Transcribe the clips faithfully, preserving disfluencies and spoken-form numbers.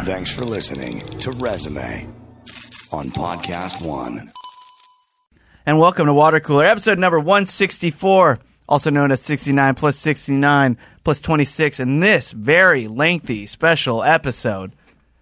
Thanks for listening to Resume on Podcast One. And welcome to Water Cooler, episode number one sixty-four, also known as sixty-nine plus sixty-nine plus twenty-six. And this very lengthy special episode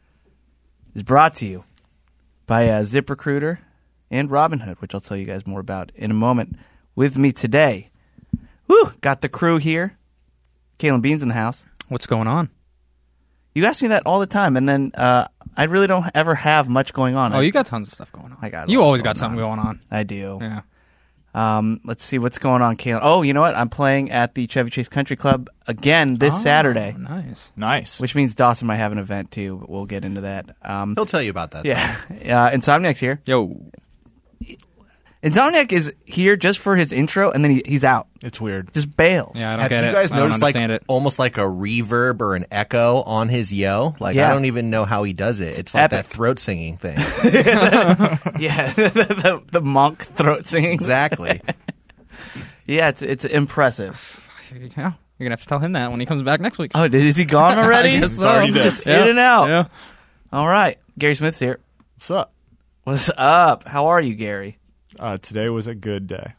is brought to you by uh, ZipRecruiter and Robinhood, which I'll tell you guys more about in a moment. With me today, woo, got the crew here. Kalen Bean's in the house. What's going on? You ask me that all the time, and then uh, I really don't ever have much going on. Oh, I, you got tons of stuff going on. I got. You always got going something on. going on. I do. Yeah. Um, let's see what's going on, Kalen. Oh, you know what? I'm playing at the Chevy Chase Country Club again this Oh, Saturday, Nice. Nice. which means Dawson might have an event too. But we'll get into that. Um, He'll tell you about that. yeah, uh, Insomniac's here. Yo. Insomniac is here just for his intro, and then he, he's out. It's weird. Just bails. Yeah, I don't Have get you it. guys I don't noticed like understand it. almost like a reverb or an echo on his yo? Like Yeah. I don't even know how he does it. It's like epic. that throat singing thing. Yeah, the, the monk throat singing. Exactly. Yeah, it's it's impressive. Yeah. You're gonna have to tell him that when he comes back next week. Oh, is he gone already? I guess so. already dead. Just Yeah. in and out. Yeah. All right, Gary Smith's here. What's up? What's up? How are you, Gary? Uh, today was a good day.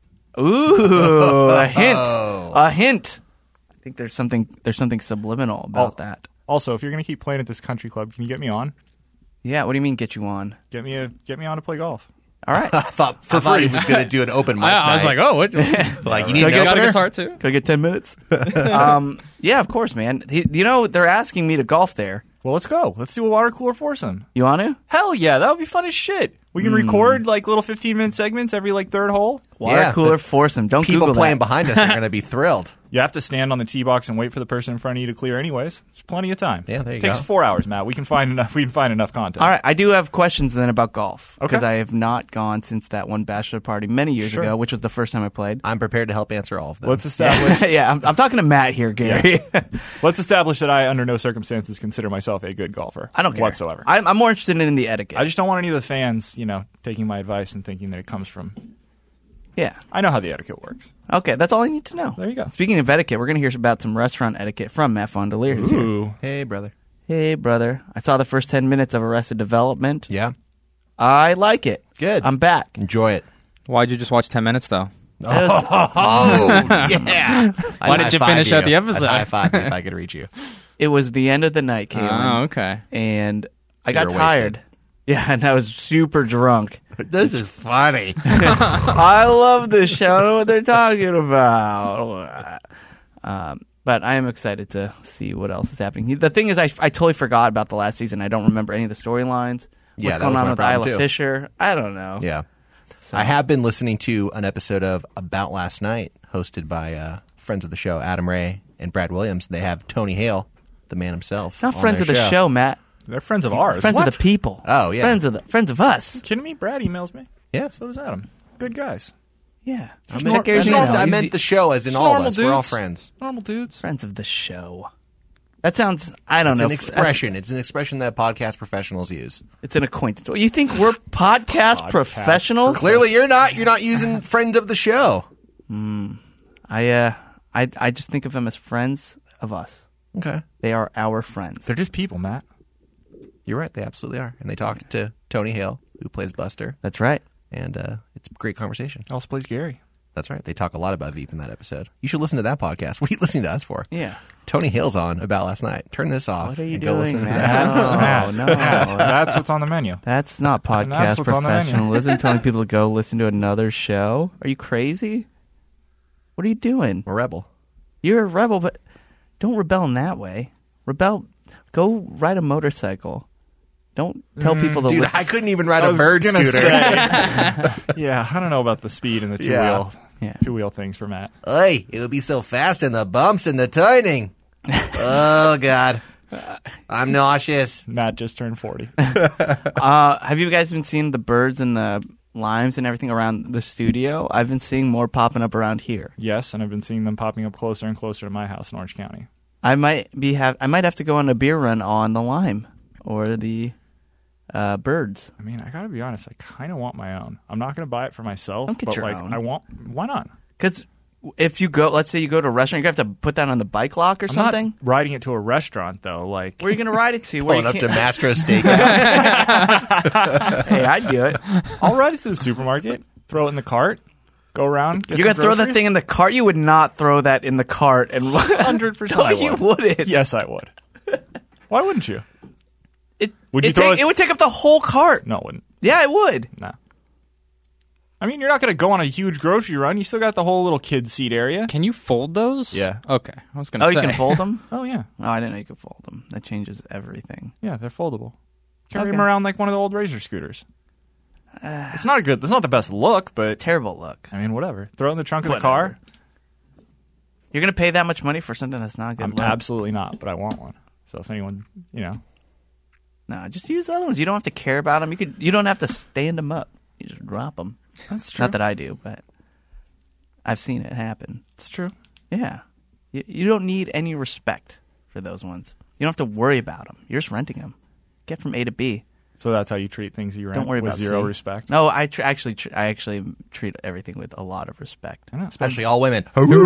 Ooh, a hint. A hint. I think there's something there's something subliminal about Oh. that. Also, if you're going to keep playing at this country club, can you get me on? Yeah, what do you mean get you on? Get me a get me on to play golf. All right. I thought I thought he was going to do an open mic. I, I was night. like, oh, what? like you need Can I an get got a opener? guitar too? Can I get ten minutes? um, yeah, of course, man. He, you know, they're asking me to golf there. Well, let's go. Let's do a water cooler foursome. You want to? Hell yeah, that would be fun as shit. We can record like little fifteen minute segments every like third hole. Water Yeah, cooler the foursome. Don't People Google playing that. behind us are going to be thrilled. You have to stand on the tee box and wait for the person in front of you to clear anyways. There's plenty of time. Yeah, there you Takes go. four hours, Matt. We can find enough we can find enough content. All right, I do have questions then about golf because Okay. I have not gone since that one bachelor party many years Sure. ago, which was the first time I played. I'm prepared to help answer all of them. Let's establish yeah, I'm, I'm talking to Matt here, Gary. let's establish that I under no circumstances consider myself a good golfer. I don't care whatsoever. I'm, I'm more interested in the etiquette. I just don't want any of the fans, you know, taking my advice and thinking that it comes from. yeah. I know how the etiquette works. Okay, that's all I need to know. There you go. Speaking of etiquette, we're going to hear about some restaurant etiquette from Matt Fondelier, who's here. Ooh, Hey, brother. Hey, brother. I saw the first ten minutes of Arrested Development. Yeah. I like it. Good. I'm back. Enjoy it. Why'd you just watch ten minutes though? Oh, yeah. Why did you finish out the episode? I'd high five you if I could reach you. It was the end of the night, Caitlin. Oh, okay. And I So got you were tired. wasted. Yeah, and I was super drunk. This is funny. I love this show. I don't know what they're talking about. Um, but I am excited to see what else is happening. The thing is, I, I totally forgot about the last season. I don't remember any of the storylines. What's Yeah, that going was on my with problem, Isla too. Fisher? I don't know. Yeah. So- I have been listening to an episode of About Last Night, hosted by uh, friends of the show, Adam Ray and Brad Williams. They have Tony Hale, the man himself. Not on friends their of the show, Matt. they're friends of ours. Friends What? of the people. Oh, yeah. Friends of the friends of us. Kidding me? Brad emails me. Yeah. So does Adam. Good guys. Yeah. I Check meant, Gary's I, email. meant, I You- meant the show as in all of normal us. We're all dudes. friends. Normal dudes. friends of the show. That sounds. I don't It's know. an expression. It's an expression that podcast professionals use. It's an acquaintance. You think we're podcast, Podcast professionals? Clearly, you're not. You're not using friends of the show. I uh, I I just think of them as friends of us. Okay. They are our friends. They're just people, Matt. You're right. They absolutely are. And they talked to Tony Hale, who plays Buster, That's right. and uh, it's a great conversation. Also plays Gary. That's right. They talk a lot about Veep in that episode. You should listen to that podcast. What are you listening to us for? Yeah. Tony Hale's on About Last Night. Turn this off What are you and go doing, listen to Matt? that. No, no. That's what's on the menu. That's not podcast that's what's on the menu. professionalism. Telling people to go listen to another show. Are you crazy? What are you doing? I'm a rebel. You're a rebel, but don't rebel in that way. Rebel. Go ride a motorcycle. Don't tell people to Dude, listen. I couldn't even ride I a was bird gonna scooter. say. Yeah, I don't know about the speed and the two Yeah. wheel Yeah. two wheel things for Matt. Oy, it would be so fast in the bumps and the turning. Oh, God. I'm nauseous. Matt just turned forty. Uh, have you guys been seeing the birds and the limes and everything around the studio? I've been seeing more popping up around here. Yes, and I've been seeing them popping up closer and closer to my house in Orange County. I might be have. I might have to go on a beer run on the lime or the uh, birds. I mean, I gotta be honest. I kind of want my own. I'm not gonna buy it for myself, Don't get but your like, own. I want. Why not? Because if you go, let's say you go to a restaurant, you're going to have to put that on the bike lock or I'm something? not riding it to a restaurant, though. Like, Where are you going to ride it to? Where Pulling you up to can't- Mastro Steakhouse. Hey, I'd do it. I'll ride it to the supermarket, throw it in the cart, go around. Get You're going to some throw that groceries. thing in the cart? You would not throw that in the cart. And one hundred percent No, I you would. wouldn't. Yes, I would. Why wouldn't you? It, Would you it, throw take, it- it would take up the whole cart. No, it wouldn't. Yeah, it would. No. I mean, you're not going to go on a huge grocery run. You still got the whole little kid seat area. Can you fold those? Yeah. Okay. I was gonna Oh, say. you can fold them? Oh, yeah. Oh, I didn't know you could fold them. That changes everything. Yeah, they're foldable. Carry Okay. them around like one of the old Razor scooters. It's not a good. It's not the best look, but It's a terrible look. I mean, whatever. Throw it in the trunk of the Whatever. car. You're going to pay that much money for something that's not a good I'm look? absolutely not, but I want one. So if anyone, you know, No, just use the other ones. You don't have to care about them. You could. You don't have to stand them up. You just drop them. that's true. Not that I do, but I've seen it happen. It's true. Yeah. You, you don't need any respect for those ones. You don't have to worry about them. You're just renting them. Get from A to B. So that's how you treat things you rent. Don't worry with about zero C. respect. No, I tr- actually, tr- I actually treat everything with a lot of respect. I know. Especially all women.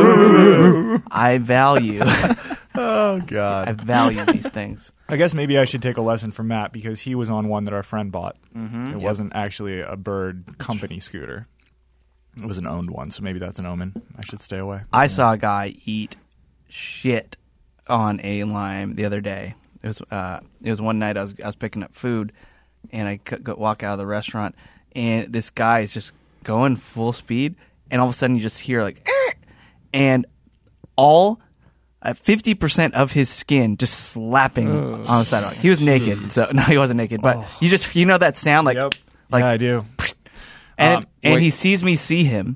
I value, Oh, I God. value these things. I guess maybe I should take a lesson from Matt because he was on one that our friend bought. Mm-hmm. It wasn't actually a Bird company scooter. It was an owned one, so maybe that's an omen. I should stay away. I saw a guy eat shit on a Lime the other day. It was uh, it was one night I was I was picking up food, and I c- go, walk out of the restaurant, and this guy is just going full speed, and all of a sudden you just hear like, "Eh," and all fifty percent of his skin just slapping on the sidewalk. He was naked, so no, he wasn't naked, but you just you know that sound like Yep. like yeah, I do. and Um, and wait. he sees me see him,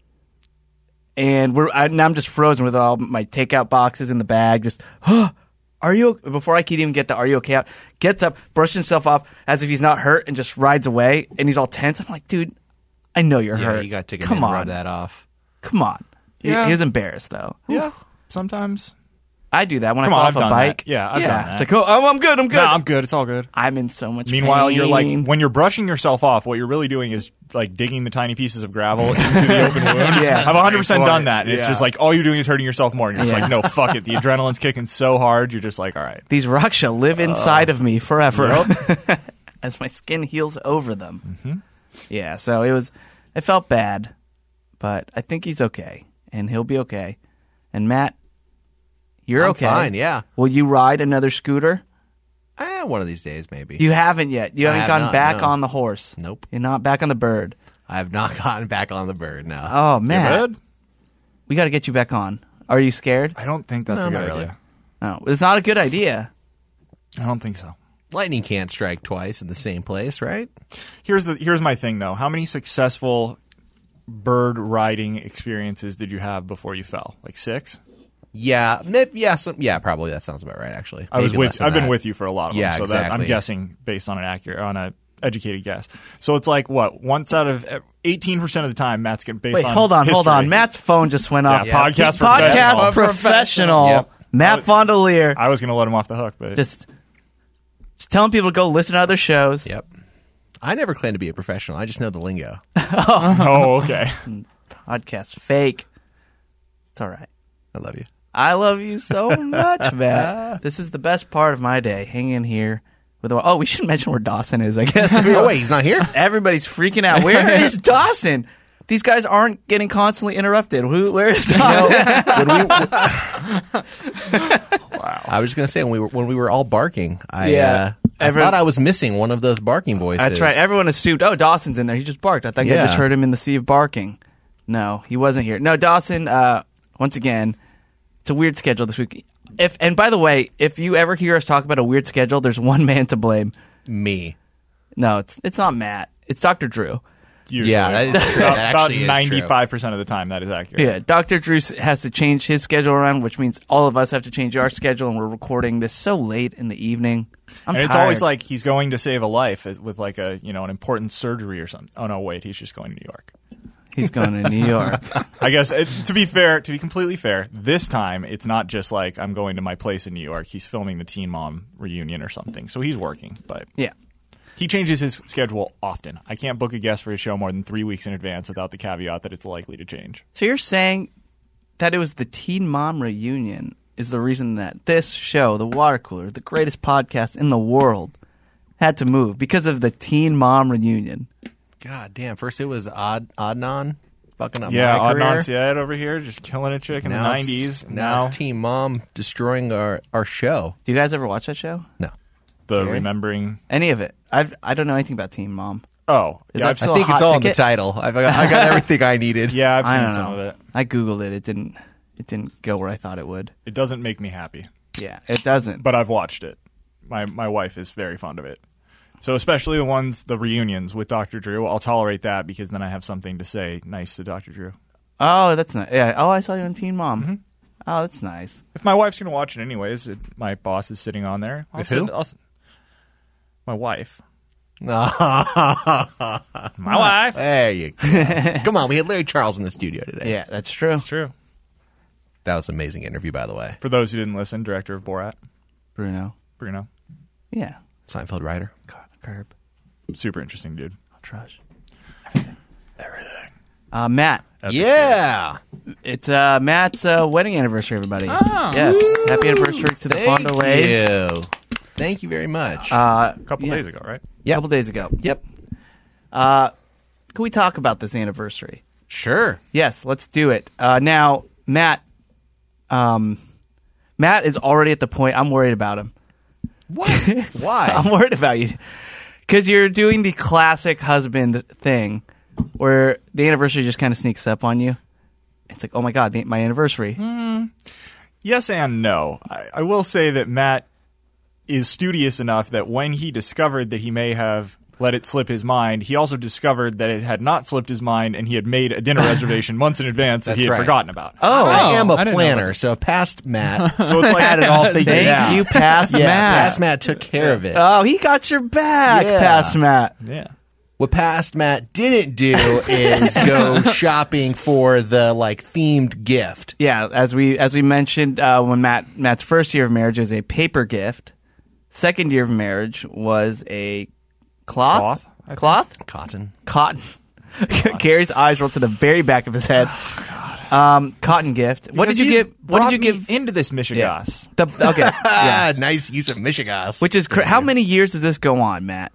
and we're I, now I'm just frozen with all my takeout boxes in the bag. Just, huh, are you? Before I could even get the "Are you okay?" out, gets up, brushes himself off as if he's not hurt, and just rides away. And he's all tense. I'm like, dude, I know you're Yeah, hurt. you got to get Come in and on, rub that off. come on. He- Yeah. He, was embarrassed though. Yeah, sometimes. I do that when Come I on, fall I've off a done bike. that. Yeah, I've yeah. done that. It's like, oh, I'm good. I'm good. No, I'm good. It's all good. I'm in so much. Meanwhile, you're like pain. when you're brushing yourself off, what you're really doing is like digging the tiny pieces of gravel into the open wound. Yeah. I've one hundred percent Great done point. that. It's Yeah. just like all you're doing is hurting yourself more. And you're just Yeah. like, no, fuck it. The adrenaline's kicking so hard. You're just like, all right. These rocks shall live inside of me forever Yep. as my skin heals over them. Mm-hmm. Yeah, so it was, it felt bad, but I think he's okay, and he'll be okay. And Matt, you're I'm okay. fine, yeah. Will you ride another scooter? Eh, one of these days, maybe. You haven't yet. You I haven't have gone not, back no. on the horse. Nope. You're not back on the bird. I have not gotten back on the bird now. Oh, You Matt, good? we got to get you back on. Are you scared? I don't think that's No, a good not really. idea. No, it's not a good idea. I don't think so. Lightning can't strike twice in the same place, right? Here's the here's my thing though. How many successful bird riding experiences did you have before you fell? Like six? Yeah, maybe, yeah, some, yeah, probably that sounds about right. Actually, I was Maybe with. less than I've been that. with you for a lot of Yeah, them, so that I'm exactly. guessing based on an accurate, on a educated guess. So it's like what once out of eighteen percent of the time, Matt's getting based Wait, on. hold on, hold history. on. Matt's phone just went off. Yeah, podcast He's professional. Podcast professional. Yep. Matt Fondelier. I was going to let him off the hook, but Just, just telling people to go listen to other shows. Yep. I never claimed to be a professional. I just know the lingo. oh, okay. Podcast fake. It's all right. I love you. I love you so much, Matt. This is the best part of my day. Hanging here with the. Oh, we should mention where Dawson is. I guess. Oh wait, he's not here. Everybody's freaking out. Where is Dawson? These guys aren't getting constantly interrupted. Who? Where is Dawson? I was just gonna say when we were when we were all barking, I Yeah. uh, I Everyone- thought I was missing one of those barking voices. That's right. Everyone assumed, oh, Dawson's in there. He just barked. I think I Yeah. just heard him in the sea of barking. No, he wasn't here. No, Dawson. Uh, once again, it's a weird schedule this week. If and by the way, if you ever hear us talk about a weird schedule, there's one man to blame. Me. No, it's it's not Matt. It's Doctor Drew. Usually. Yeah, that is true. About, That actually is true. ninety-five percent of the time, that is accurate. Yeah, Doctor Drew s- has to change his schedule around, which means all of us have to change our schedule, and we're recording this so late in the evening. I'm and it's tired. always like he's going to save a life as- with like a you know an important surgery or something. Oh no, wait, he's just going to New York. he's going to New York. I guess it, to be fair, to be completely fair, this time it's not just like I'm going to my place in New York. He's filming the Teen Mom reunion or something, so he's working. But Yeah. he changes his schedule often. I can't book a guest for his show more than three weeks in advance without the caveat that it's likely to change. So you're saying that it was the Teen Mom reunion is the reason that this show, The Water Cooler, the greatest podcast in the world, had to move because of the Teen Mom reunion. God damn! First it was Ad- Adnan fucking up Yeah, my career. Adnan Syed over here just killing a chick in Now the it's- nineties. Now, Now it's Team Mom destroying our, our show. Do you guys ever watch that show? No, the Gary? remembering. Any of it? I've I don't know anything about Teen Mom. Oh, Is yeah, that I've still I a think it's hot all in the ticket? title. I've got, I got everything I needed. yeah, I've I seen don't some know. of it. I googled it. It didn't. It didn't go where I thought it would. It doesn't make me happy, Yeah, it doesn't. but I've watched it. My my wife is very fond of it. So especially the ones, the reunions with Doctor Drew, I'll tolerate that because then I have something to say nice to Doctor Drew. Oh, that's nice. Yeah. Oh, I saw you on Teen Mom. Mm-hmm. Oh, that's nice. If my wife's going to watch it anyways, it, my boss is sitting on there. I'll With sit- who? I'll s- my wife. My My wife. There you go. Come on, we had Larry Charles in the studio today. Yeah, that's true. It's true. That was an amazing interview, by the way. For those who didn't listen, director of Borat, Bruno. Bruno. Yeah. Seinfeld writer. Car- Curb. Super interesting dude. Trash. Everything. Everything. Uh, Matt. Epic Yeah. It's uh, Matt's uh, wedding anniversary, everybody. Oh. Yes. Happy anniversary to the Thank Fond du Lacs. you. Thank you very much. Uh, A couple yeah. days ago, right? A couple days ago. yep. Uh, can we talk about this anniversary? Sure. Yes, let's do it. Uh, now, Matt, um, Matt is already at the point. I'm worried about him. What? Why? I'm worried about you because you're doing the classic husband thing, where the anniversary just kind of sneaks up on you. It's like, oh my god, the, my anniversary. Yes and no. I, I will say that Matt is studious enough that when he discovered that he may have let it slip his mind, he also discovered that it had not slipped his mind and he had made a dinner reservation months in advance that That's he had right. forgotten about. Oh, I am a I didn't know planner, that. so past Matt So it's like had it all figured thank out. you, past yeah, Matt. past Matt took care of it. Oh, he got your back, Yeah. past Matt. Yeah. What past Matt didn't do is go shopping for the like themed gift. Yeah, as we as we mentioned, uh, when Matt Matt's first year of marriage is a paper gift. Second year of marriage was a cloth. Cloth, I think. Cloth? Cotton. Cotton. Gary's eyes rolled to the very back of his head. Um, cotton gift. What did Because you he's give? What brought did you me give? into this Michigas? The, okay. Yeah. Ah, nice use of Michigas. Which is cra- how many years does this go on, Matt?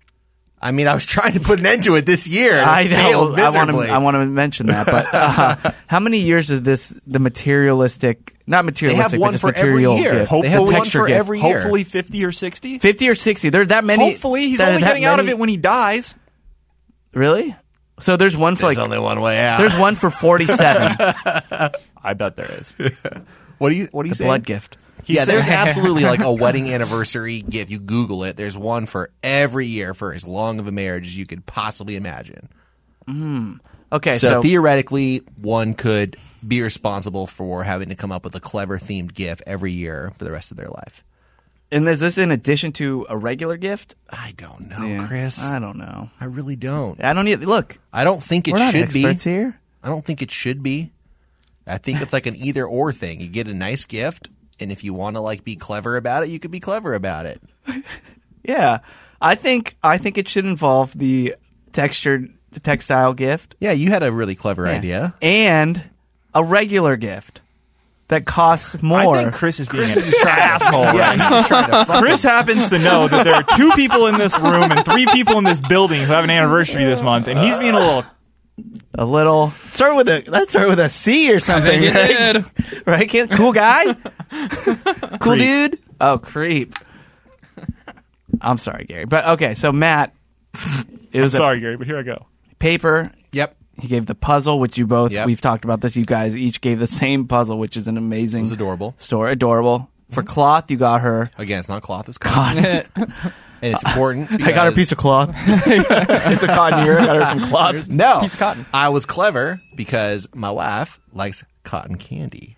I mean, I was trying to put an end to it this year. And I it know. failed I want miserably. to. I want to mention that. But uh, how many years is this? The materialistic, not materialistic, one but just for every material year. gift. They have The one texture for gift. every year. Hopefully fifty or sixty. Fifty or sixty. There's that many. Hopefully he's that- only that getting out of many- it when he dies. Really? So there's one for There's like. only one way out. There's one for forty-seven. I bet there is. what do you? What do you The say? blood gift. Yeah, there's absolutely like a wedding anniversary gift. You Google it. There's one for every year for as long of a marriage as you could possibly imagine. Okay, So, so, theoretically, one could be responsible for having to come up with a clever themed gift every year for the rest of their life. and is this in addition to a regular gift? I don't know, Yeah. Chris. I don't know. I really don't. I don't need. Look, I don't think it we're not should be. experts here. I don't think it should be. I think it's like an either or thing. You get a nice gift, and if you want to like be clever about it, you could be clever about it. Yeah, I think I think it should involve the textured textile gift. Yeah, you had a really clever Yeah. idea. And a regular gift that costs more. I think Chris is being an asshole. right? Yeah, Chris happens to know that there are two people in this room and three people in this building who have an anniversary this month, and he's being a little. a little start with a let's start with a C or something. think it right? did. Right? Can't, cool guy? Cool Creep. dude? Oh, creep. I'm sorry, Gary. But okay, so Matt it was Sorry, Gary, but here I go. a paper. Yep. He gave the puzzle, which you both Yep. we've talked about this. You guys each gave the same puzzle, which is an amazing It was adorable. story. Adorable. For cloth, you got her. Again, it's not cloth, it's cotton. Cotton. And it's important. I got her a piece of cloth. It's a cotton here. I got her some cloth. No. Piece of cotton. I was clever because my wife likes cotton candy.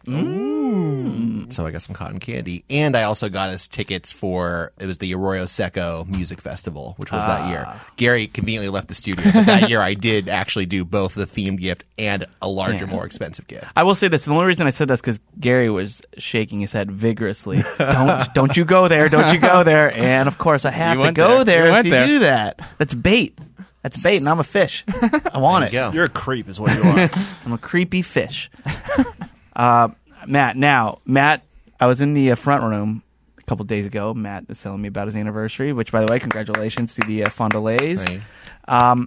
Mm. So I got some cotton candy. And I also got us tickets for, it was the Arroyo Seco Music Festival, which was that year. Gary conveniently left the studio, but that year I did actually do both the themed gift and a larger, Yeah. more expensive gift. I will say this. The only reason I said this because Gary was shaking his head vigorously. Don't don't you go there. Don't you go there. And, of course, I have You to went go there. there, You if went you there. do that. That's bait. That's bait, and I'm a fish. I want There it. you go. You're a creep, is what you are. I'm a creepy fish. Uh, Matt, now, Matt, I was in the uh, front room a couple days ago. Matt was telling me about his anniversary, which, by the way, congratulations to the uh, Fond du Lacs. Right. Um,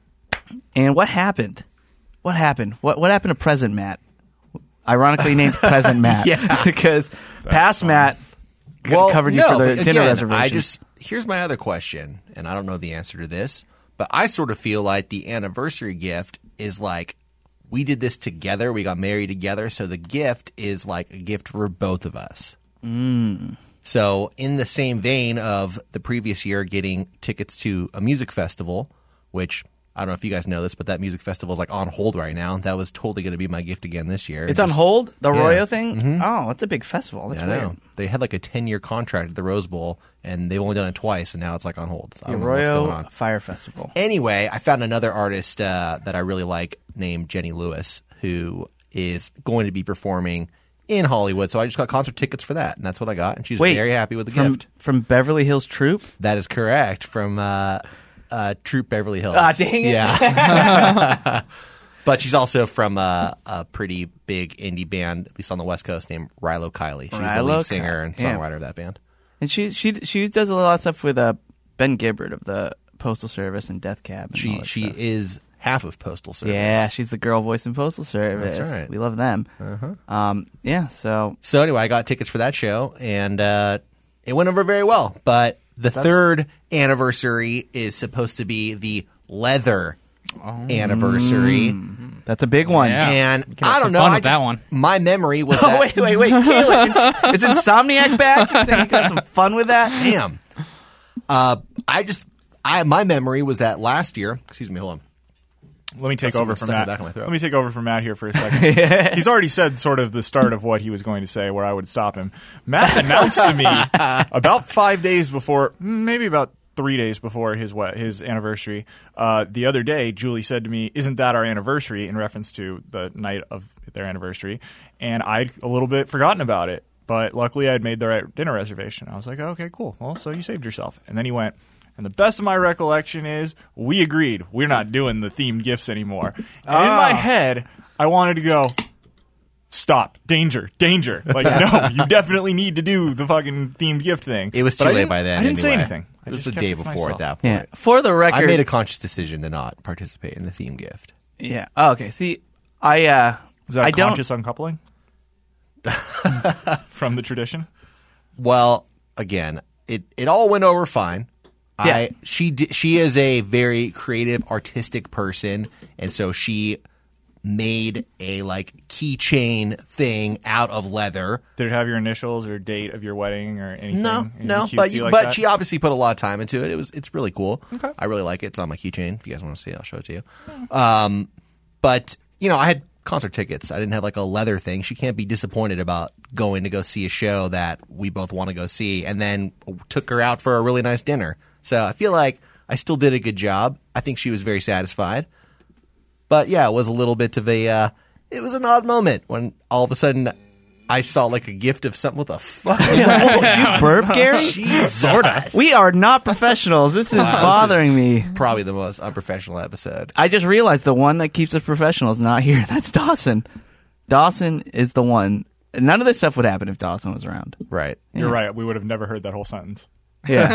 and what happened? What happened? What what happened to present Matt? Ironically named present Matt. Yeah. Because past funny. Matt c- covered you no, for the but dinner again, reservation. I just here's my other question, and I don't know the answer to this, but I sort of feel like the anniversary gift is like we did this together, we got married together, so the gift is like a gift for both of us. Mm. So in the same vein of the previous year getting tickets to a music festival, which I don't know if you guys know this, but that music festival is like on hold right now. That was totally going to be my gift again this year. It's Just- on hold? The Yeah. Royo thing? Mhm. Oh, that's a big festival. That's I weird. know. They had like a ten-year contract at the Rose Bowl, and they've only done it twice, and now it's like on hold. So I The don't know what's going Royo on. Fire Festival. Anyway, I found another artist uh, that I really like named Jenny Lewis, who is going to be performing in Hollywood. So I just got concert tickets for that, and that's what I got. And she's Wait, very happy with the from, gift. From Beverly Hills Troop? That is correct. From uh, uh, Troop Beverly Hills. Ah, dang it. Yeah. But she's also from uh, a pretty big indie band, at least on the West Coast, named Rilo Kiley. She's the Rilo lead singer and Kiley. Yeah. songwriter of that band. And she she she does a lot of stuff with uh, Ben Gibbard of the Postal Service and Death Cab. And all She that she stuff. is half of Postal Service. Yeah, she's the girl voice in Postal Service. That's right. We love them. Uh-huh. Um, yeah, so So anyway, I got tickets for that show, and uh, it went over very well. But the third anniversary is supposed to be the leather anniversary, that's a big one. Yeah. and We can have I don't some know. fun I with that just- one. My memory was Oh, that. wait, wait, wait. Kayla, is, is Insomniac back? You're saying you can have some fun with that? Damn. Uh, I just, I my memory was that last year. Excuse me, hold on. Let me take Got over something from stuck in Matt. the back of my throat. Let me take over from Matt here for a second. He's already said sort of the start of what he was going to say, where I would stop him. Matt announced to me about five days before, maybe about three days before his what his anniversary. Uh, the other day, Julie said to me, "Isn't that our anniversary?" in reference to the night of their anniversary, and I'd a little bit forgotten about it. But luckily, I'd made the right dinner reservation. I was like, oh, "Okay, cool. Well, so you saved yourself." And then he went. And the best of my recollection is we agreed we're not doing the themed gifts anymore. And in my head, I wanted to go, stop, danger, danger. Like, no, you definitely need to do the fucking themed gift thing. It was But too I late didn't- by then. I didn't say anyway. anything. I It was just the kept day it to before myself. at that point. Yeah. For the record, I made a conscious decision to not participate in the theme gift. yeah. Oh, okay. See, I uh, Is that I don't. conscious uncoupling from the tradition? Well, again, it, it all went over fine. Yeah. I she di- she is a very creative, artistic person, and so she made a like keychain thing out of leather. Did it have your initials or date of your wedding or anything? No, Anything no, cutesy but you, like but that? she obviously put a lot of time into it. It was it's really cool. Okay. I really like it. It's on my keychain. If you guys want to see it, I'll show it to you. Um, but you know, I had concert tickets. I didn't have like a leather thing. She can't be disappointed about going to go see a show that we both want to go see, and then took her out for a really nice dinner. So I feel like I still did a good job. I think she was very satisfied. But yeah, it was a little bit of a. Uh, it was an odd moment when all of a sudden I saw like a gift of something. What the fuck? Did you burp, Gary? Sort of. We are not professionals. This is bothering me. Probably the most unprofessional episode. I just realized the one that keeps us professional is not here. That's Dawson. Dawson is the one. None of this stuff would happen if Dawson was around. Right. You're right. We would have never heard that whole sentence. Yeah.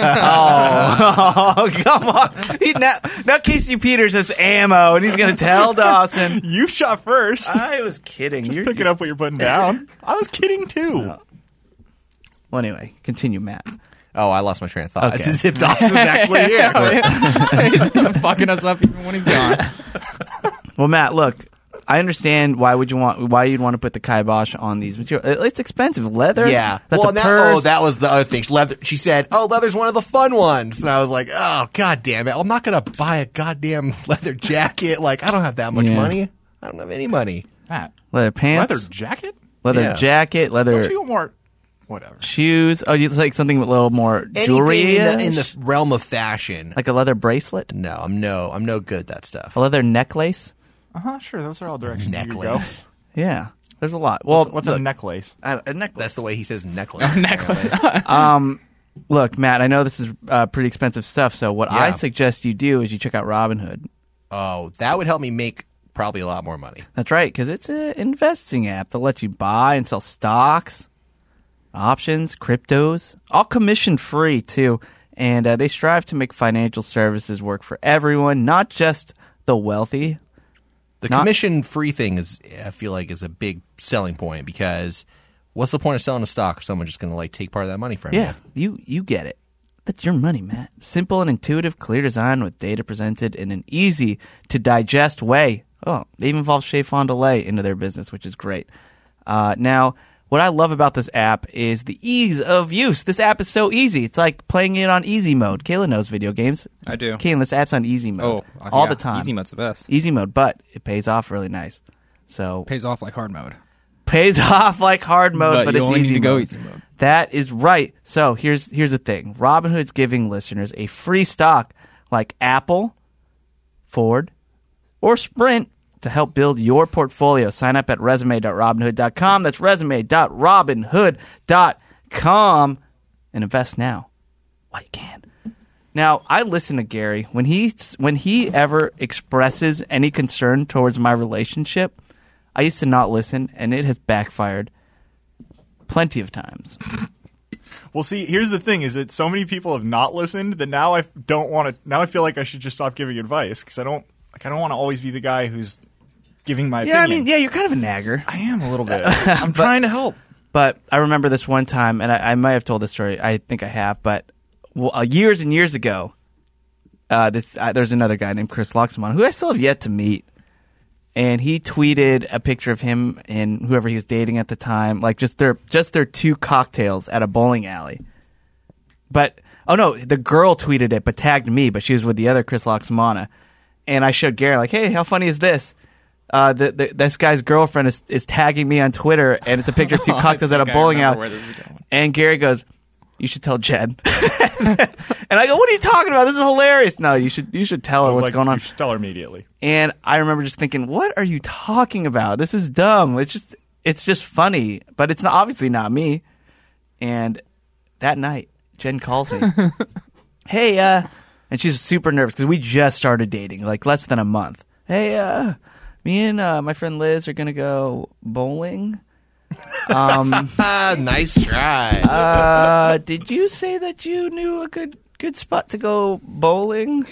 oh, oh, come on. He, now, now Casey Peters has ammo, and he's going to tell Dawson. You shot first. I was kidding. Just You're picking up what you're putting down. I was kidding too. Well, anyway, continue, Matt. Oh, I lost my train of thought. Okay. It's as if Dawson was actually here. He's fucking us up even when he's gone. Well, Matt, look, I understand why would you want why you'd want to put the kibosh on these materials. It's expensive. Leather. Yeah. That's well, a that, purse. oh, that was the other thing. Leather. She said, "Oh, leather's one of the fun ones," and I was like, "Oh, god damn it! I'm not gonna buy a goddamn leather jacket. Like, I don't have that much Yeah. money. I don't have any money." Matt, leather pants. leather jacket? Leather Yeah. jacket. Leather Don't you want more? Whatever. shoes. Oh, you like something with a little more jewelry Anything in the, in the realm of fashion. like a leather bracelet, No, I'm no, I'm no good at that stuff. a leather necklace. Uh huh. Sure. Those are all directions you could go. Necklace. Yeah, there's a lot. Well, What's look, a necklace? a, a necklace. That's the way he says necklace. Necklace. Um, look, Matt, I know this is uh, pretty expensive stuff. So what I Yeah. suggest you do is you check out Robinhood. Oh, that would help me make probably a lot more money. That's right, because it's an investing app that lets you buy and sell stocks, options, cryptos, all commission free too. And uh, they strive to make financial services work for everyone, not just the wealthy. The Not- commission-free thing is, I feel like, is a big selling point because what's the point of selling a stock if someone's just going to like take part of that money from Yeah, you? you you get it. That's your money, Matt. Simple and intuitive, clear design with data presented in an easy to digest way. Oh, they even involve Chez Fondelay into their business, which is great. Uh, now, what I love about this app is the ease of use. This app is so easy. It's like playing it on easy mode. Kayla knows video games. I do. Kayla, this app's on easy mode Oh, uh, all yeah. the time. Easy mode's the best. Easy mode, but it pays off really nice. So Pays off like hard mode. pays off like hard mode, But but, you it's only easy need to go mode. easy mode. That is right. So here's here's the thing. Robinhood's giving listeners a free stock like Apple, Ford, or Sprint to help build your portfolio. Sign up at resume dot robinhood dot com. That's resume dot robinhood dot com and invest now while you can. Now, I listen to Gary when he when he ever expresses any concern towards my relationship. I used to not listen, and it has backfired plenty of times. Well, see, here's the thing: is that so many people have not listened that now I don't want to. Now I feel like I should just stop giving advice because I don't like. I don't want to always be the guy who's giving my Yeah, I opinion. mean, yeah, you're kind of a nagger. I am a little bit. I'm trying to help. But I remember this one time, and I, I might have told this story. I think I have, but well, uh, years and years ago, uh, this uh, there's another guy named Chris Luxemon who I still have yet to meet, and he tweeted a picture of him and whoever he was dating at the time, like just their just their two cocktails at a bowling alley. But oh no, the girl tweeted it, but tagged me, but she was with the other Chris Luxemana, and I showed Gary like, hey, how funny is this? Uh, the, the, this guy's girlfriend is, is tagging me on Twitter, and it's a picture of two I cocktails at a think I bowling remember alley. where this is going. And Gary goes, "You should tell Jen." And I go, "What are you talking about? This is hilarious." No, you should you should tell I her was what's like, going on. You should tell her immediately. And I remember just thinking, "What are you talking about? This is dumb. It's just it's just funny, but it's not, obviously not me." And that night, Jen calls me. Hey, uh, and she's super nervous because we just started dating, like less than a month. Hey, uh, me and uh, my friend Liz are gonna go bowling. Um, Ah, nice try. uh, did you say that you knew a good good spot to go bowling?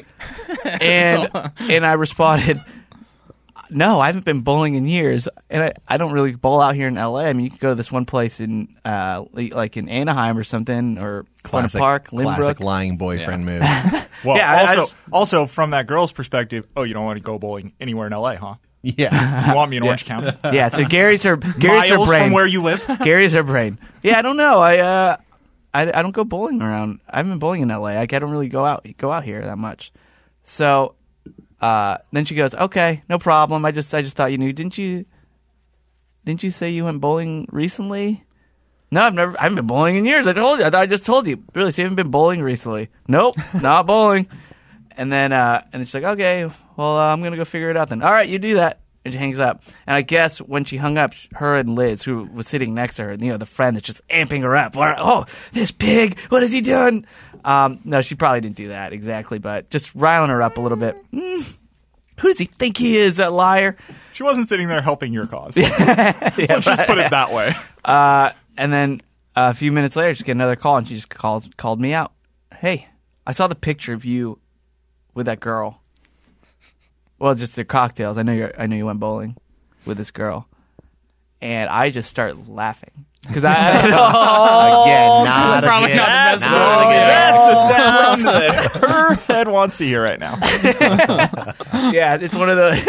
And and I responded, no, I haven't been bowling in years, and I, I don't really bowl out here in L A. I mean, you could go to this one place in uh like in Anaheim or something, or Corner classic, Park, classic Lynbrook. lying boyfriend move. Well, Yeah, I- I also, just- also from that girl's perspective, oh, you don't want to go bowling anywhere in L A, huh? Yeah. You want me in Orange County? Yeah, so Gary's her Gary's her Miles brain. from where you live? Gary's her brain. Yeah, I don't know. I uh, I, I don't go bowling around. I haven't been bowling in L A. Like, I don't really go out go out here that much. So uh, then she goes, "Okay, no problem. I just I just thought you knew. Didn't you? Didn't you say you went bowling recently?" No, I've never. I haven't been bowling in years. I told you. I thought I just told you. Really? So you haven't been bowling recently? Nope, not bowling. And then uh, and she's like, "Okay, well, uh, I'm gonna go figure it out then." All right, you do that. And she hangs up. And I guess when she hung up, her and Liz, who was sitting next to her, you know, the friend that's just amping her up. Oh, this pig! What has he done? Um, no, she probably didn't do that exactly, but just riling her up a little bit. Mm, who does he think he is? That liar. She wasn't sitting there helping your cause. Yeah, Let's just put it that way. Uh, and then uh, a few minutes later, she get another call, and she just calls called me out. Hey, I saw the picture of you with that girl. Well, just the cocktails. I know you. I know you went bowling with this girl, and I just start laughing because I Again, not Probably again. not the best Not way to again. That's the sound that her head wants to hear right now. yeah, it's one of the.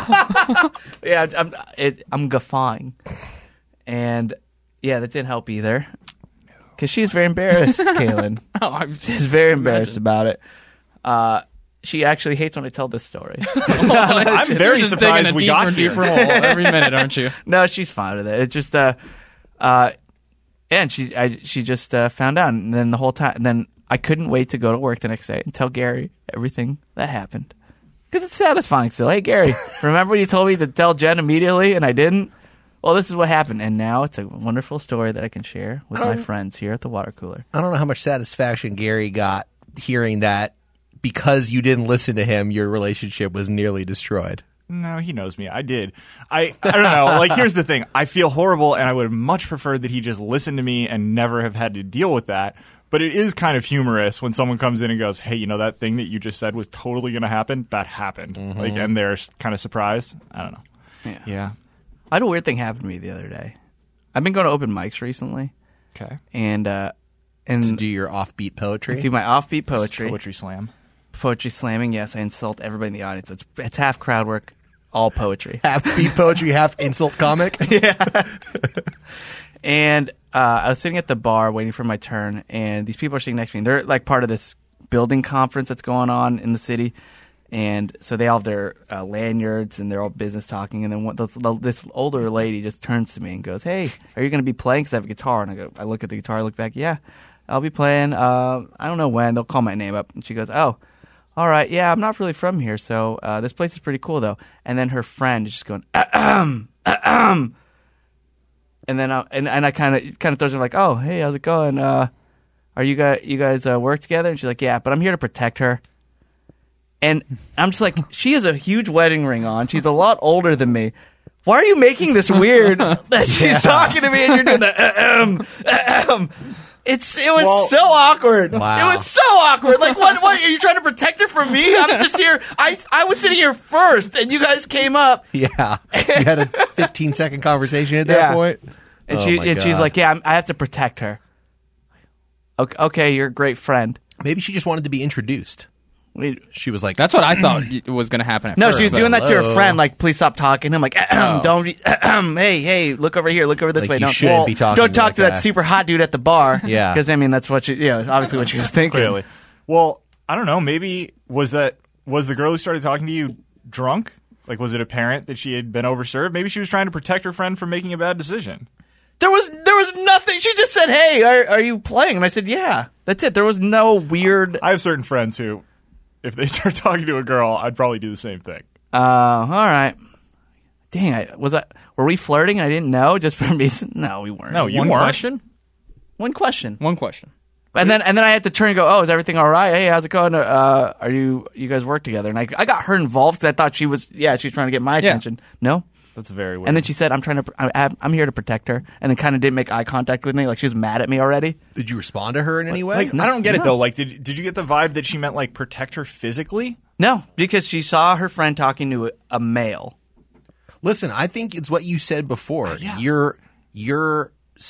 yeah, I'm. It, I'm guffawing, and yeah, that didn't help either because she's very embarrassed, Kaylin. Oh, I'm She's very embarrassed about it. Uh, she actually hates when I tell this story. I'm very just surprised digging a we deeper got and here. deeper hole every minute, aren't you? No, she's fine with it. It's just uh, uh, and she I she just uh, found out, and then the whole time, and then I couldn't wait to go to work the next day and tell Gary everything that happened because it's satisfying still. Hey, Gary, remember when you told me to tell Jen immediately, and I didn't? Well, this is what happened, and now it's a wonderful story that I can share with my friends here at the water cooler. I don't know how much satisfaction Gary got hearing that because you didn't listen to him, your relationship was nearly destroyed. No, he knows me. I did. I I don't know. Like, here's the thing. I feel horrible, and I would have much preferred that he just listened to me and never have had to deal with that. But it is kind of humorous when someone comes in and goes, hey, you know, that thing that you just said was totally going to happen? That happened. Mm-hmm. Like, and they're kind of surprised. I don't know. Yeah. Yeah. I had a weird thing happen to me the other day. I've been going to open mics recently. Okay. And, uh, and To do your offbeat poetry? do my offbeat poetry. Poetry slam. Poetry slamming, yes. I insult everybody in the audience. So it's, it's half crowd work, all poetry. Half beat poetry, half insult comic? And uh, I was sitting at the bar waiting for my turn, and these people are sitting next to me. They're like part of this building conference that's going on in the city. And so they all have their uh, lanyards, and they're all business talking. And then one, the, the, this older lady just turns to me and goes, hey, are you going to be playing? Because I have a guitar. And I go, I look at the guitar, I look back, yeah, I'll be playing. Uh, I don't know when. They'll call my name up. And she goes, oh, all right, yeah, I'm not really from here, so uh, this place is pretty cool, though. And then her friend is just going, ahem, ahem. And then I, and, and I kind of kind of throws her like, oh, hey, how's it going? Uh, are you guys you guys uh, work together? And she's like, yeah, but I'm here to protect her. And I'm just like, she has a huge wedding ring on. She's a lot older than me. Why are you making this weird that she's yeah. talking to me and you're doing the ahem, ahem? It's it was well, so awkward. Wow. It was so awkward. Like, what? What are you trying to protect her from me? I'm just here. I, I was sitting here first, and you guys came up. Yeah, you had a fifteen second conversation at that yeah. point. And oh she my and God. she's like, "Yeah, I'm, I have to protect her." Okay, okay, you're a great friend. Maybe she just wanted to be introduced. Wait, She was like, That's what I thought was going to happen at no, first. she was doing that to her Hello. friend. Like, please stop talking. I'm like, ahem, Oh. don't. Ahem, hey, hey, look over here. Look over this Like way. you Don't, shouldn't well, be talking don't to talk that to that guy. super hot dude at the bar. Yeah. because I mean that's what you. Yeah, obviously what she was thinking. Clearly. Well, I don't know. Maybe was that was the girl who started talking to you drunk? Like, was it apparent that she had been overserved? Maybe she was trying to protect her friend from making a bad decision. There was there was nothing. She just said, "Hey, are, are you playing?" And I said, "Yeah." That's it. There was no weird. I have certain friends who, if they start talking to a girl, I'd probably do the same thing. Uh, all right. Dang, I was I were we flirting? I didn't know. Just for me? No, we weren't. No, you One weren't. question? One question. One question. And then and then I had to turn and go, oh, is everything all right? Hey, how's it going? Uh, are you you guys work together? And I I got her involved because I thought she was yeah she was trying to get my Yeah. attention. No. That's very weird. And then she said, I'm trying to I, I'm here to protect her. And then kind of didn't make eye contact with me, like she was mad at me already. did you respond to her in any way? like, I don't get it No. though. Like, did did you get the vibe that she meant like protect her physically? No, because she saw her friend talking to a, a male. Listen, I think it's what you said before. Your your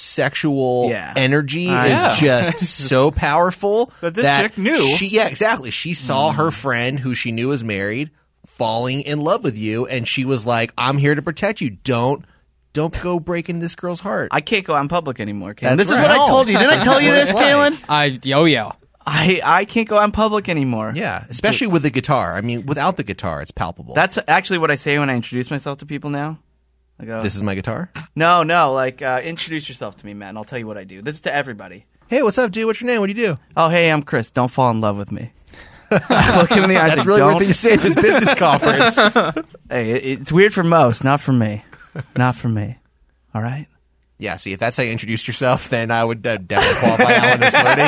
sexual Yeah. energy Uh, is yeah. just so powerful That this chick knew. She, yeah, exactly. She saw her friend, who she knew was married, falling in love with you, and she was like, "I'm here to protect you. Don't don't go breaking this girl's heart." I can't go out in public anymore, Kaylin. That's This is right. what I No. told you. Didn't I This tell is you what this, it's like. Kaylin? I oh yeah. I, I can't go out in public anymore. yeah, especially with the guitar. I mean, without the guitar, it's palpable. That's actually what I say when I introduce myself to people now. I go, This is my guitar. no, no, like, uh, introduce yourself to me, Matt, and I'll tell you what I do. This is to everybody. Hey, what's up, dude? What's your name? What do you do? Oh, hey, I'm Chris. Don't fall in love with me. Look him in the eyes. That's like, really don't. weird thing to say at this business conference. Hey, it, it's weird for most, not for me. Not for me. All right? Yeah, see, if that's how you introduced yourself, then I would uh, definitely qualify that one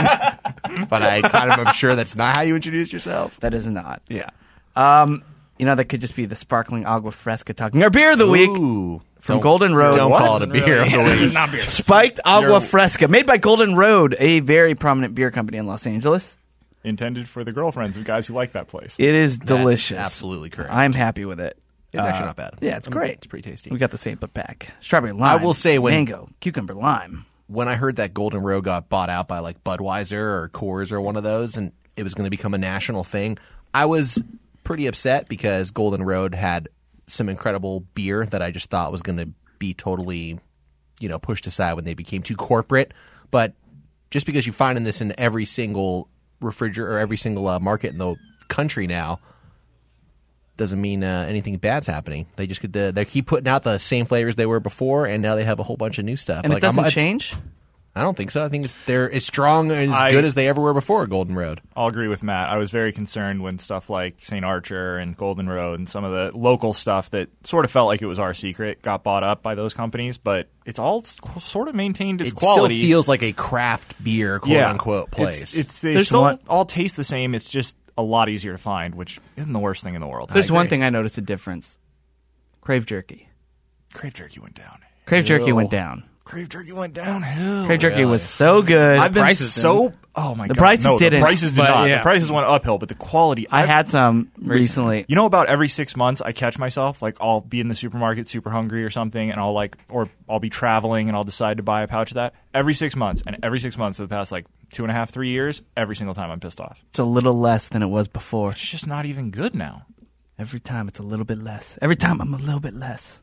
as flirting. But I kind of am sure that's not how you introduce yourself. That is not. Yeah. Um, you know, that could just be the sparkling agua fresca talking. Our beer of the week Ooh. from Don't- Golden Road. Don't What? call it a beer of the week. Not beer. Spiked agua You're- fresca, made by Golden Road, a very prominent beer company in Los Angeles. Intended for the girlfriends of guys who like that place. It is That's delicious. absolutely correct. I'm happy with it. It's actually Uh, not bad. Yeah, it's I mean, great. it's pretty tasty. We got the sampler pack. Strawberry lime. I will say when- mango, cucumber, lime. When I heard that Golden Road got bought out by like Budweiser or Coors or one of those, and it was going to become a national thing, I was pretty upset because Golden Road had some incredible beer that I just thought was going to be totally, you know, pushed aside when they became too corporate. But just because you find this in every single refrigerator or every single uh, market in the country now doesn't mean uh, anything bad's happening. They just could uh, they keep putting out the same flavors they were before, and now they have a whole bunch of new stuff. And Like, it doesn't I'm- it's- change? I don't think so. I think they're as strong and as I- good as they ever were before Golden Road. I'll agree with Matt. I was very concerned when stuff like Saint Archer and Golden Road and some of the local stuff that sort of felt like it was our secret got bought up by those companies, but it's all s- sort of maintained its It quality. still feels like a craft beer, quote yeah. unquote, place. It's, it's they There's still one- all taste the same. It's just a lot easier to find, which isn't the worst thing in the world. There's one agree. thing I noticed a difference. Crave Jerky. Crave Jerky went down. Crave Jerky Hill. went down. Crave Jerky went downhill. Crave Jerky was so good. I've been prices so. Oh my The god! prices no, didn't, The prices did but not. yeah. The prices went uphill, but the quality. I I've- had some recently. You know, about every six months, I catch myself like I'll be in the supermarket, super hungry or something, and I'll like, or I'll be traveling and I'll decide to buy a pouch of that every six months, and every six months for the past like two and a half, three years, every single time I'm pissed off. It's a little less than it was before. It's just not even good now. Every time it's a little bit less. Every time I'm a little bit less.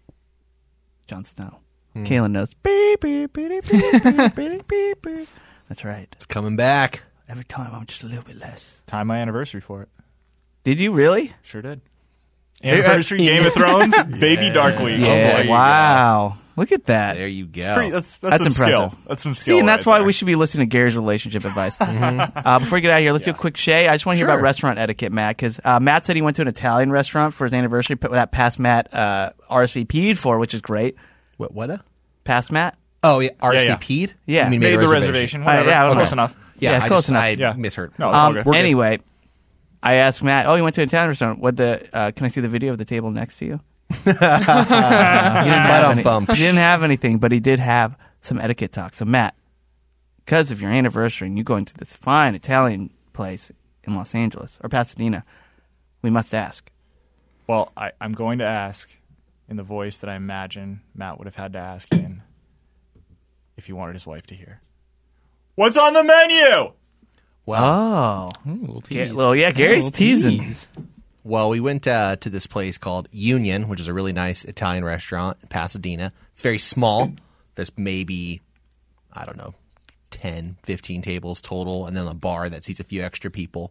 Jon Snow. Hmm. Kaylin knows. Beep, beep, beep, beep, beep, beep, beep, beep. That's right. It's coming back. Every time I'm just a little bit less. Time my anniversary for it. Did you really? Sure did. Anniversary Game of Thrones, Baby Dark Week. Yeah. Oh boy. wow. Look at that. There you go. Pretty- that's that's, That's some impressive. skill. That's some skill. See, and that's right why there. we should be listening to Gary's relationship advice. uh, before we get out of here, let's do a quick Shay. I just want to hear Sure. about restaurant etiquette, Matt, because uh, Matt said he went to an Italian restaurant for his anniversary, but that past Matt uh, R S V P'd for, which is great. What? What? A? Past Matt? Oh yeah, R S V yeah. P'd. Yeah. You mean made made a the reservation. reservation. Uh, Whatever. yeah, okay. Close enough. Yeah, Yeah, it's I close just, enough. I Yeah. misheard. No, it's all Um, good. We're good. anyway, I asked Matt, oh, you went to an Italian restaurant. What the? Uh, can I see the video of the table next to you? he, didn't have any- Bump. he didn't have anything, but he did have some etiquette talk. So, Matt, because of your anniversary and you going to this fine Italian place in Los Angeles or Pasadena, we must ask. Well, I, I'm going to ask in the voice that I imagine Matt would have had to ask in if he wanted his wife to hear. What's on the menu? Well, Oh. Ooh, Ga- tease. well, yeah, Gary's Little teasing. tease. well, we went uh, to this place called Union, which is a really nice Italian restaurant in Pasadena. It's very small. There's maybe, I don't know, ten, fifteen tables total, and then a bar that seats a few extra people.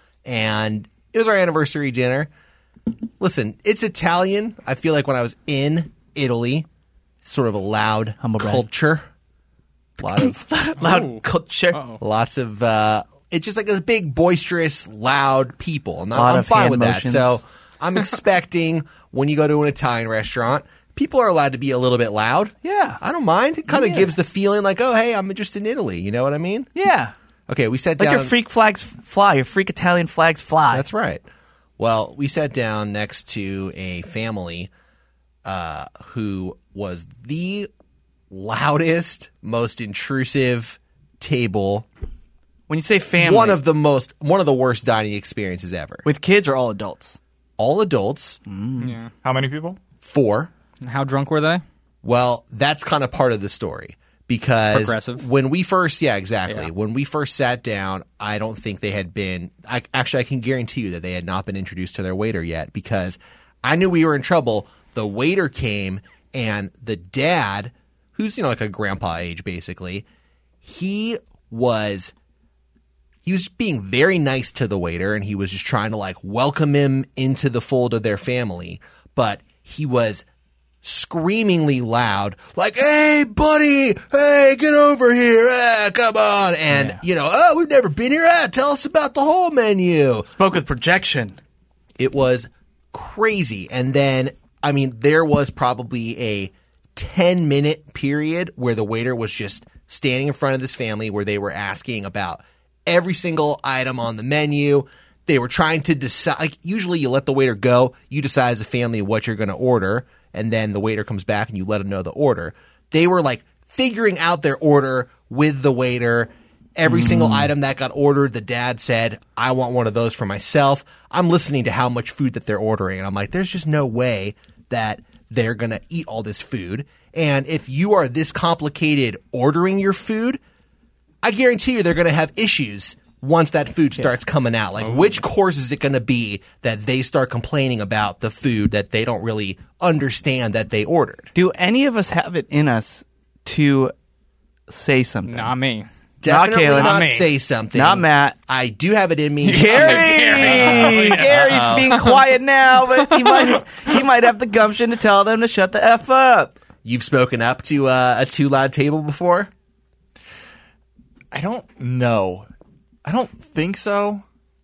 And it was our anniversary dinner. Listen, it's Italian. I feel like when I was in Italy, it's sort of a loud Humble brag. culture. A lot of Loud Ooh. culture. lots of uh it's just like a big boisterous loud people, and Lot I'm of fine hand with motions. that. So I'm expecting when you go to an Italian restaurant, people are allowed to be a little bit loud. Yeah. I don't mind. It kind of Yeah. gives the feeling like, oh hey, I'm just in Italy, you know what I mean? Yeah. Okay, we sat Let down. your freak flags fly. Your freak Italian flags fly. That's right. Well, we sat down next to a family uh, who was the loudest, most intrusive table. When you say family, One of the most, one of the worst dining experiences ever. with kids or all adults? All adults, Yeah. How many people? four. How drunk were they? Well, that's kind of part of the story because Progressive. when we first, yeah, exactly. Yeah. When we first sat down, I don't think they had been. I, actually, I can guarantee you that they had not been introduced to their waiter yet because I knew we were in trouble. The waiter came and the dad, who's you know like a grandpa age basically, he was. He was being very nice to the waiter, and he was just trying to like welcome him into the fold of their family. But he was screamingly loud, like, "Hey, buddy! Hey, get over here! Ah, come on!" And Yeah. you know, "Oh, we've never been here. Ah, tell us about the whole menu." Spoke with projection. It was crazy. And then, I mean, there was probably a ten minute period where the waiter was just standing in front of this family where they were asking about every single item on the menu. They were trying to decide. Like, usually you let the waiter go. You decide as a family what you're going to order. And then the waiter comes back and you let them know the order. They were like figuring out their order with the waiter. Every single item that got ordered, the dad said, "I want one of those for myself." I'm listening to how much food that they're ordering, and I'm like, there's just no way that they're going to eat all this food. And if you are this complicated ordering your food, I guarantee you they're going to have issues once that food starts coming out. Like, which course is it going to be that they start complaining about the food that they don't really understand that they ordered? Do any of us have it in us to say something? Not me. Definitely Kayla, not, not me. say something. Not Matt. I do have it in me. Gary! Gary's being quiet now, but he might he might have the gumption to tell them to shut the F up. You've spoken up to uh, a too loud table before? I don't know. I don't think so.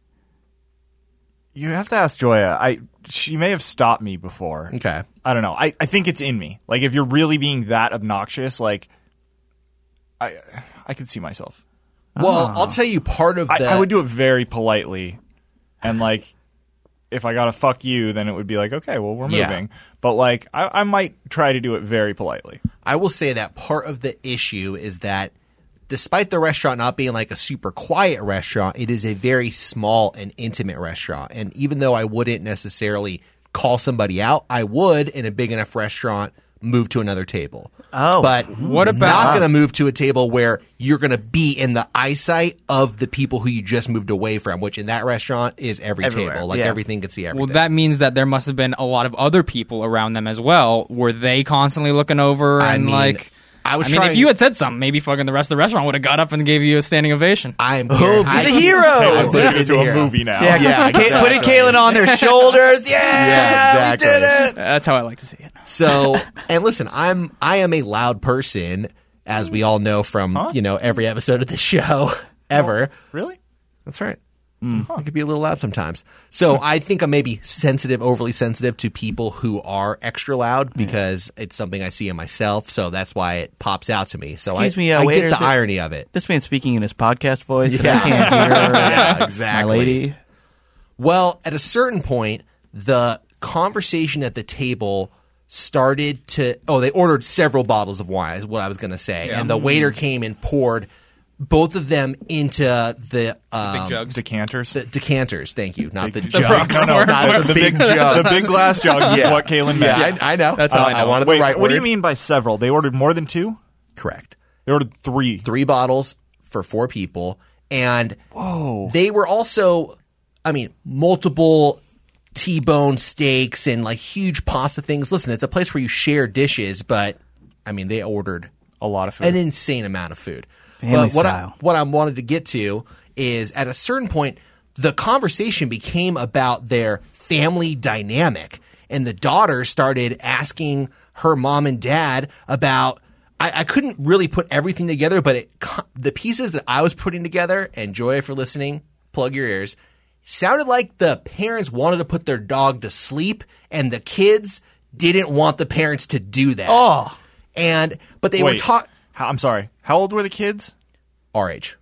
You have to ask Joya. I she may have stopped me before. Okay. I don't know. I, I think it's in me. Like, if you're really being that obnoxious, like, I I could see myself. Well, I'll tell you part of I, the... I would do it very politely, and like, if I got to fuck you, then it would be like, okay, well, we're Yeah. moving. But like, I, I might try to do it very politely. I will say that part of the issue is that despite the restaurant not being like a super quiet restaurant, it is a very small and intimate restaurant. And even though I wouldn't necessarily call somebody out, I would in a big enough restaurant move to another table. Oh. But What about- not going to move to a table where you're going to be in the eyesight of the people who you just moved away from, which in that restaurant is every Everywhere, table. Like yeah. everything can see everything. Well, that means that there must have been a lot of other people around them as well. Were they constantly looking over I and mean, like? I was I mean, trying- if you had said something, maybe fucking the rest of the restaurant would have got up and gave you a standing ovation. I'm Oh, here. be I- the hero. Caleb's put it turning into in a here. movie now. Yeah, Yeah, Ca- exactly. putting Kaylin on their shoulders. Yeah, Yeah, we did exactly. it. That's how I like to see it. So, and listen, I'm I am a loud person, as we all know from you know every episode of the show ever. Really? That's right. I could be a little loud sometimes. So I think I'm maybe sensitive, overly sensitive to people who are extra loud because it's something I see in myself. So that's why it pops out to me. So Excuse I, me, uh, I waiter, get is the it- irony of it. This man speaking in his podcast voice. And I Yeah. can't hear. Yeah, exactly. My lady. Well, at a certain point, the conversation at the table started to. Oh, they ordered several bottles of wine, is what I was going to say. And the waiter came and poured both of them into the um, Big jugs. Decanters. the decanters. Thank you, not the Big jugs. jugs. No, no, not the, the big big jugs. The big glass jugs is what Kaylin Yeah, meant. I, I know. That's how Uh, I know. wanted Wait, the right what word. do you mean by several? They ordered more than two? Correct. They ordered three. Three bottles for four people, and Whoa. they were also, I mean, multiple T-bone steaks and like huge pasta things. Listen, it's a place where you share dishes, but I mean, they ordered A lot of food. an insane amount of food. Family but what style. I, what I wanted to get to is at a certain point, the conversation became about their family dynamic, and the daughter started asking her mom and dad about. I, I couldn't really put everything together, but it, co- the pieces that I was putting together, and Joy, for listening, plug your ears, sounded like the parents wanted to put their dog to sleep, and the kids didn't want the parents to do that. Oh. And but they were Wait, taught how- I'm sorry. How old were the kids? our age.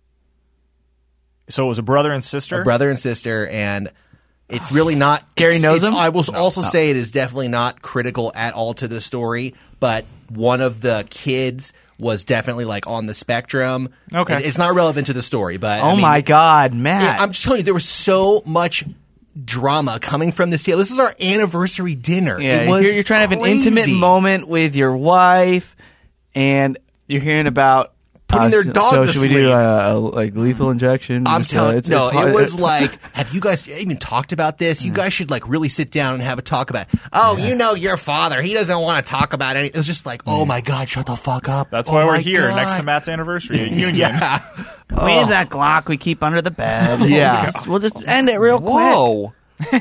So it was a brother and sister? brother and sister, and it's really not. Gary it's- knows it's- them? I will also say it is definitely not critical at all to the story, but one of the kids was definitely like on the spectrum. Okay. It- it's not relevant to the story, but Oh I mean, my God, yeah, Matt. I'm just telling you, there was so much drama coming from this table. This is our anniversary dinner. Yeah, it was you're, you're trying to have an intimate crazy. moment with your wife, and you're hearing about Putting uh, their sh- dog So to should we sleep. do a, a like lethal injection? I'm Just, uh, telling it's- no, it's hard- it was like, have you guys even talked about this? You guys should like really sit down and have a talk about it. Oh, you know your father. He doesn't want to talk about anything. It was just like, oh my God, shut the fuck up. That's Oh why we're my here God. next to Matt's anniversary at Union. Yeah. Where's that Glock we keep under the bed? Yeah. We'll just, we'll just end it real quick. Whoa.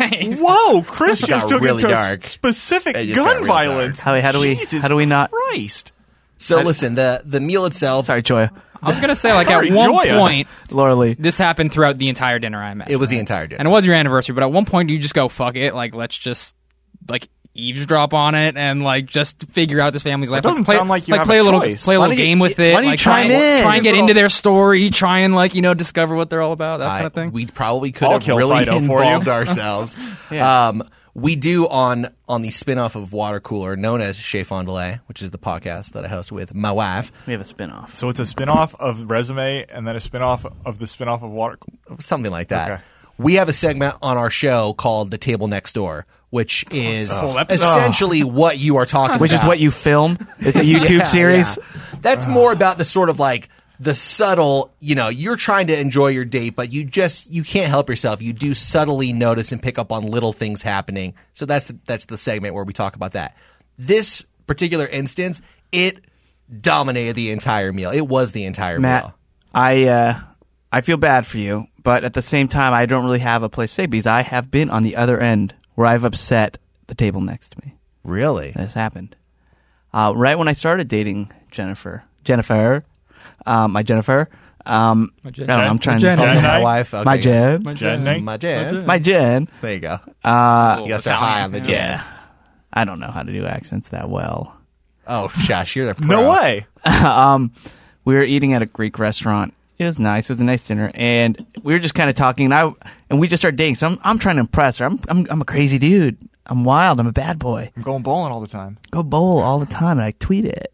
Whoa, Chris It got just took really it to dark. specific It just got gun real violence. How, how do we? Jesus how do we not? Christ. So listen, the, the meal itself, Sorry, Joya. I was gonna say, like Sorry, at one Joya. point, Laura Lee. this happened throughout the entire dinner. I imagine it was the entire dinner. and it was your anniversary. But at one point, you just go, "Fuck it!" Like, let's just like eavesdrop on it and like just figure out this family's life. doesn't play, sound like you have play a a little choice. play a Why little don't you- game with it. why don't you like, chime try, and- in? try and get Little- into their story. Try and like you know discover what they're all about. That I- kind of thing. We probably could I'll have kill really Fido for you. involved ourselves. um, we do on on the spin-off of Water Cooler, known as Chez Fondulay, which is the podcast that I host with my wife. We have a spinoff. So it's a spin-off of Resume and then a spin-off of the spin-off of Water. Something like that. Okay. We have a segment on our show called The Table Next Door, which is whole episode. essentially what you are talking Which about. is what you film. It's a YouTube Yeah, series. yeah. That's more about the sort of like the subtle, you know, you're trying to enjoy your date, but you just you can't help yourself. You do subtly notice and pick up on little things happening. So that's the, that's the segment where we talk about that. This particular instance, it dominated the entire meal. It was the entire Matt, meal. I uh, I feel bad for you, but at the same time, I don't really have a place to say because I have been on the other end where I've upset the table next to me. Really? This happened uh, right when I started dating Jennifer. Jennifer, um, my Jennifer. Um, I Jen. don't know, I'm trying Jen. to Oh, Jen. my Night. wife. Okay, my yeah. Jen, My Jen, Jen. My Jen. my Jen. There you go. Uh, You guys are high on the Jen. yeah, I don't know how to do accents that well. Oh, Josh, you're the pro. No way. um, we were eating at a Greek restaurant It was nice. It was a nice dinner, and we were just kind of talking. And I and we just started dating. So I'm I'm trying to impress her. I'm I'm I'm a crazy dude. I'm wild. I'm a bad boy. I'm going bowling all the time. Go bowl all the time, and I tweet it.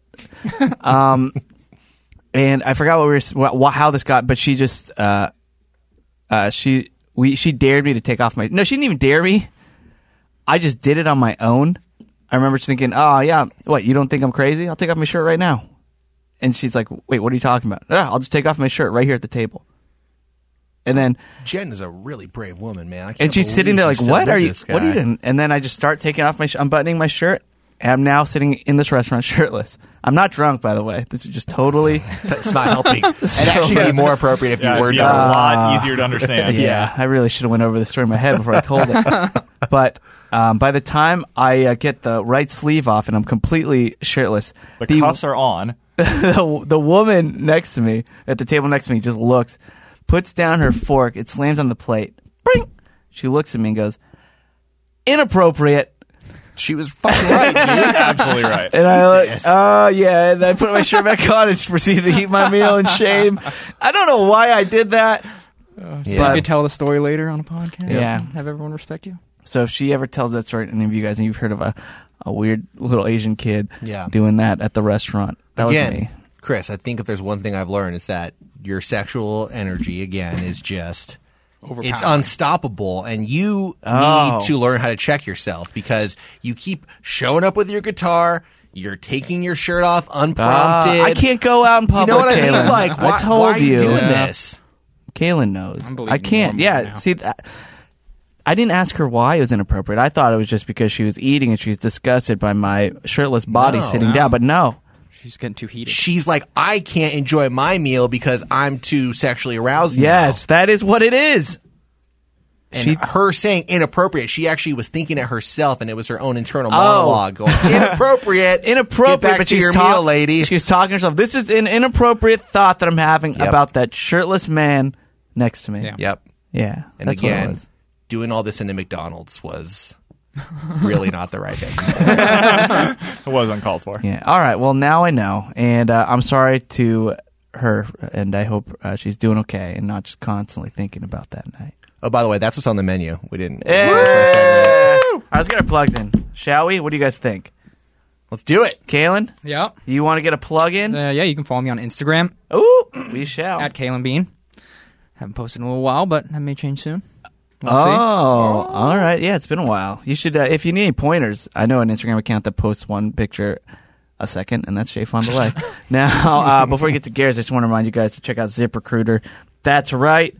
um, and I forgot what we were what, how this got, but she just uh, uh, she we she dared me to take off my. No, she didn't even dare me. I just did it on my own. I remember thinking, "Oh yeah, what? You don't think I'm crazy? I'll take off my shirt right now." And she's like, "Wait, what are you talking about?" "Yeah, I'll just take off my shirt right here at the table." And then Jen is a really brave woman, man. I can't and she's believe sitting there she's like, still "What with are you? this What are you guy." doing?" And then I just start taking off my, sh- unbuttoning my shirt, and I'm now sitting in this restaurant shirtless. I'm not drunk, by the way. This is just totally. That's not helping. It'd actually be more appropriate if Yeah, you were it'd be a drunk. lot easier to understand. Yeah, I really should have went over the story in my head before I told it. But um, by the time I uh, get the right sleeve off and I'm completely shirtless, The cuffs are on. the, the woman next to me at the table next to me just looks, puts down her fork, it slams on the plate. Bring! She looks at me and goes, "Inappropriate." She was fucking right, dude. Absolutely right. And I like, Jesus. oh yeah, and I put my shirt back on and just proceeded to eat my meal in shame. I don't know why I did that. So Yeah. you could tell the story later on a podcast. Yeah. and have everyone respect you. So if she ever tells that story to any of you guys, and you've heard of a, a weird little Asian kid Yeah. doing that at the restaurant, that Again, was me. Chris, I think if there's one thing I've learned is that your sexual energy, again, is just... Overpowering. It's unstoppable, and you Oh. need to learn how to check yourself because you keep showing up with your guitar, you're taking your shirt off unprompted. Uh, I can't go out in You public. know what I mean? Kaylin. Like, why, I told why are you, you. doing Yeah. this? Kaylin knows. I'm believing I can't. more Yeah. now. See, that, I didn't ask her why it was inappropriate. I thought it was just because she was eating and she was disgusted by my shirtless body No. sitting No. down. But no. She's getting too heated. She's like, I can't enjoy my meal because I'm too sexually aroused. Yes, now. that is what it is. And She- her saying inappropriate, she actually was thinking it herself, and it was her own internal Oh. monologue going, inappropriate. Inappropriate, Get back but to she's your talk- meal, lady. She was talking to herself. This is an inappropriate thought that I'm having Yep. about that shirtless man next to me. Yeah. Yep. Yeah, And that's what it again, was. doing all this in a McDonald's was really not the right thing. It was uncalled for. Yeah. All right. Well, now I know, and uh, I'm sorry to her, and I hope uh, she's doing okay and not just constantly thinking about that night. Oh, by the way, that's what's on the menu. We didn't. Hey! we didn't first segment. I was gonna plug in. Shall we? What do you guys think, Let's do it. Kaylin? Yeah. You want to get a plug in? Uh, yeah, you can follow me on Instagram Ooh, we shall. at Kalen Bean. Haven't posted in a little while, but that may change soon. We'll oh, see. all right. Yeah, it's been a while. You should, uh, if you need any pointers, I know an Instagram account that posts one picture a second, and that's Jay Fondelay. Now, uh, before we get to Garrett's, I just want to remind you guys to check out ZipRecruiter. That's right.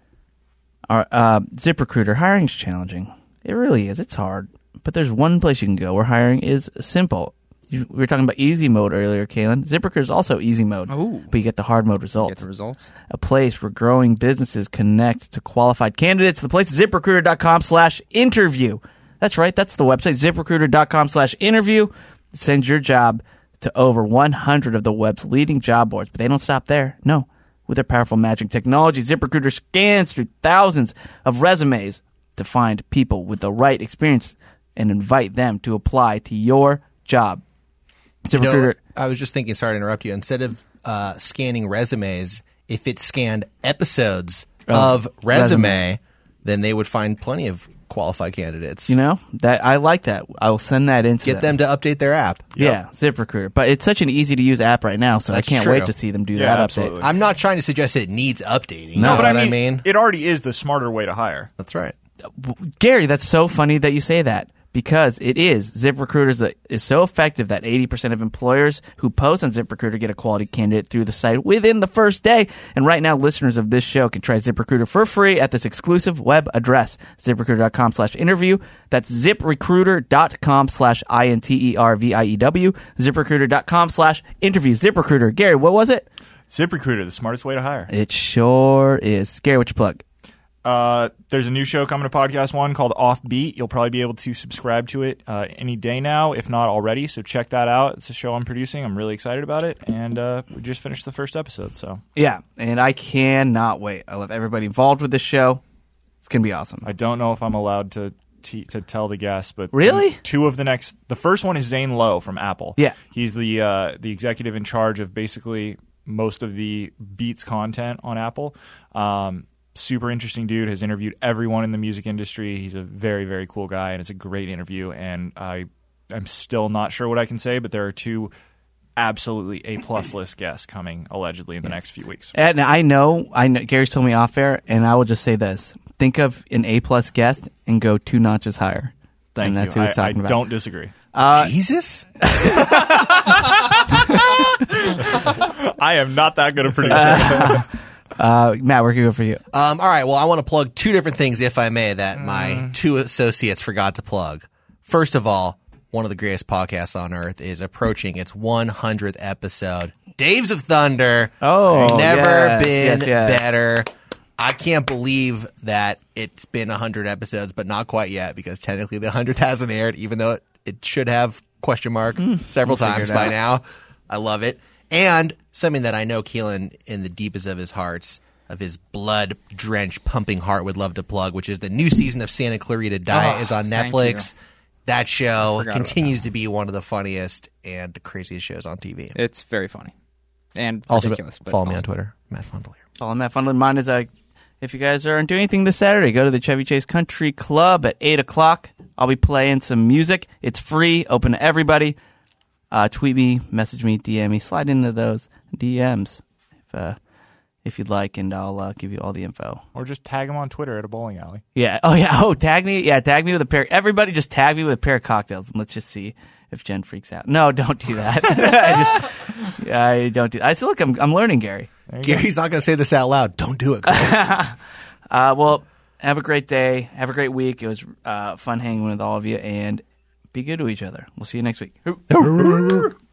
Our uh, ZipRecruiter, hiring is challenging. It really is. It's hard. But there's one place you can go where hiring is simple. You, we were talking about easy mode earlier, Kaylin. ZipRecruiter is also easy mode, Ooh. but you get the hard mode results. Get the results. A place where growing businesses connect to qualified candidates. The place is ZipRecruiter.com slash interview. That's right. That's the website, ZipRecruiter.com slash interview. Send your job to over one hundred of the web's leading job boards. But they don't stop there. No. With their powerful matching technology, ZipRecruiter scans through thousands of resumes to find people with the right experience and invite them to apply to your job. You know, ZipRecruiter. I was just thinking, sorry to interrupt you, instead of uh, scanning resumes, if it scanned episodes Oh, of resume, resume. then they would find plenty of qualified candidates. You know, that I like that. I will send that into Get them to update their app. Yeah, ZipRecruiter. But it's such an easy to use app right now, so That's I can't true. wait to see them do Yeah, that absolutely. update. I'm not trying to suggest it needs updating. No, you know but what I mean? It already is the smarter way to hire. That's right. Gary, that's so funny that you say that because it is. ZipRecruiter is, a, is so effective that eighty percent of employers who post on ZipRecruiter get a quality candidate through the site within the first day. And right now, listeners of this show can try ZipRecruiter for free at this exclusive web address, ZipRecruiter.com slash interview. That's ZipRecruiter.com slash I N T E R V I E W. ZipRecruiter.com slash interview. ZipRecruiter. Gary, what was it? ZipRecruiter, the smartest way to hire. It sure is. Gary, what's your plug? Uh, there's a new show coming to Podcast One called Offbeat. You'll probably be able to subscribe to it uh, any day now, if not already. So check that out. It's a show I'm producing. I'm really excited about it, and uh, we just finished the first episode. So Yeah, and I cannot wait. I love everybody involved with this show. It's going to be awesome. I don't know if I'm allowed to te- to tell the guests, but Really? two of the next. The first one is Zane Lowe from Apple. Yeah. he's the uh, the executive in charge of basically most of the Beats content on Apple. Um, super interesting dude. Has interviewed everyone in the music industry. He's a very, very cool guy, and it's a great interview. And I, I'm still not sure what I can say, but there are two absolutely A-plus list guests coming allegedly in the next few weeks. And I know, I know, Gary's told me off air, and I will just say this. Think of an A-plus guest and go two notches higher. Thank and that's you. who he's I, talking I about. don't disagree. Uh, Jesus? I am not that good a producer. uh, Matt, where can we go for you? Um, all right. Well, I want to plug two different things, if I may, that my two associates forgot to plug. First of all, one of the greatest podcasts on earth is approaching its one hundredth episode. Daves of Thunder. Oh, never yes, been yes, yes. better. I can't believe that it's been one hundred episodes, but not quite yet, because technically the one hundredth hasn't aired, even though it, it should have, question mark, several we'll times figure it by out. now. I love it. And something that I know Keelan, in the deepest of his hearts, of his blood-drenched, pumping heart, would love to plug, which is the new season of Santa Clarita Diet Oh, is on thank Netflix. That show Forgot about continues to be one of the funniest and craziest shows on T V. It's very funny and Also, ridiculous. But follow me on awesome. Twitter, Matt Fondelier. Follow Matt Fundlin. Mine is, uh, if you guys aren't doing anything this Saturday, go to the Chevy Chase Country Club at eight o'clock. I'll be playing some music. It's free, open to everybody. Uh, tweet me, message me, D M me, slide into those D Ms if, uh, if you'd like, and I'll uh, give you all the info. Or just tag him on Twitter at a bowling alley. Yeah. Oh, yeah. Oh, tag me. Yeah, tag me with a pair. Everybody just tag me with a pair of cocktails, and let's just see if Jen freaks out. No, don't do that. I just, I don't do. I so look. I'm, I'm learning, Gary. Gary's not going to say this out loud. Don't do it, Chris. Uh, well, have a great day. Have a great week. It was uh, fun hanging with all of you, and be good to each other. We'll see you next week.